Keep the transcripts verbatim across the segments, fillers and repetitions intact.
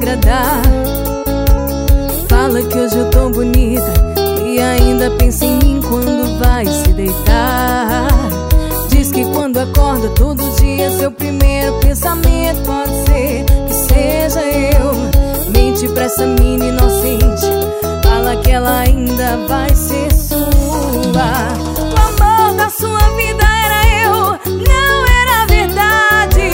agradar. Fala que hoje eu tô bonita e ainda pensa em mim quando vai se deitar. Diz que quando acorda todo dia seu primeiro pensamento pode ser que seja eu. Mente pra essa mina inocente, fala que ela ainda vai ser sua. O amor da sua vida era eu, não era verdade.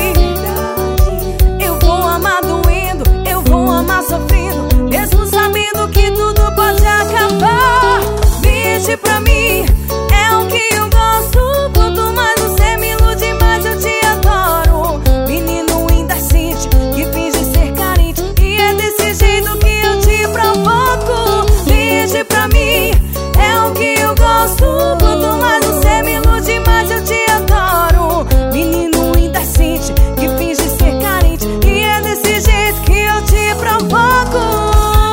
Eu vou amar doendo, eu vou amar sofrendo, mesmo sabendo que tudo pode acabar. Mente pra mim, é o que eu gosto. Quanto mais você me ilude, mais eu te adoro. Menino indecente, que finge ser carente, e é desse jeito que eu te provoco. Mente pra mim, é o que eu gosto. Quanto mais você me ilude, mais eu te adoro. Menino indecente, que finge ser carente, e é desse jeito que eu te provoco.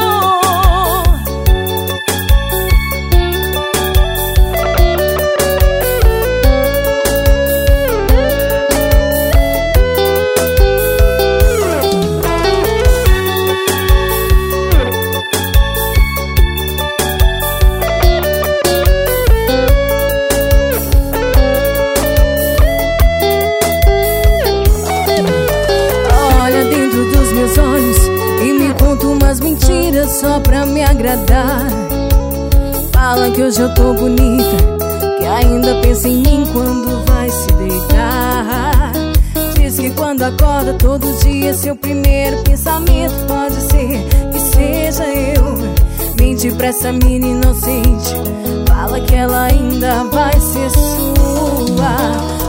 Mentiras só pra me agradar. Fala que hoje eu tô bonita, que ainda pensa em mim quando vai se deitar. Diz que quando acorda todo dia seu primeiro pensamento pode ser que seja eu. Mente pra essa mina inocente, fala que ela ainda vai ser sua.